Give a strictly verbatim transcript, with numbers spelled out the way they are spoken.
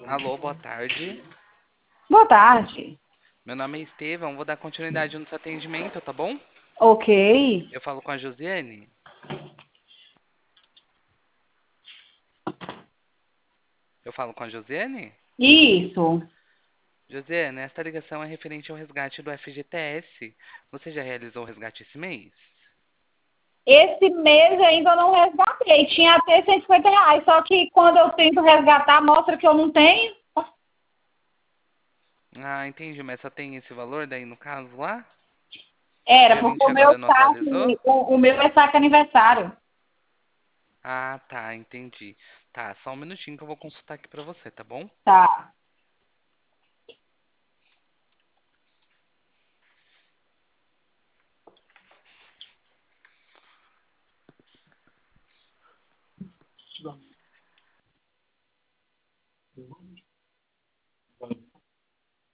Alô, boa tarde. Boa tarde. Meu nome é Estevão, vou dar continuidade no seu atendimento, tá bom? Ok. Eu falo com a Josiane. Eu falo com a Josiane? Isso. Josiane, esta ligação é referente ao resgate do F G T S. Você já realizou o resgate esse mês? Esse mês ainda não resgatei. Tinha até cento e cinquenta reais. Só que quando eu tento resgatar, mostra que eu não tenho. Ah, entendi, mas só tem esse valor daí no caso lá? Era, Dia porque vinte o meu agora não atualizou? saque, o, o meu é saque aniversário. Ah, tá, entendi. Tá, só um minutinho que eu vou consultar aqui pra você, tá bom? Tá.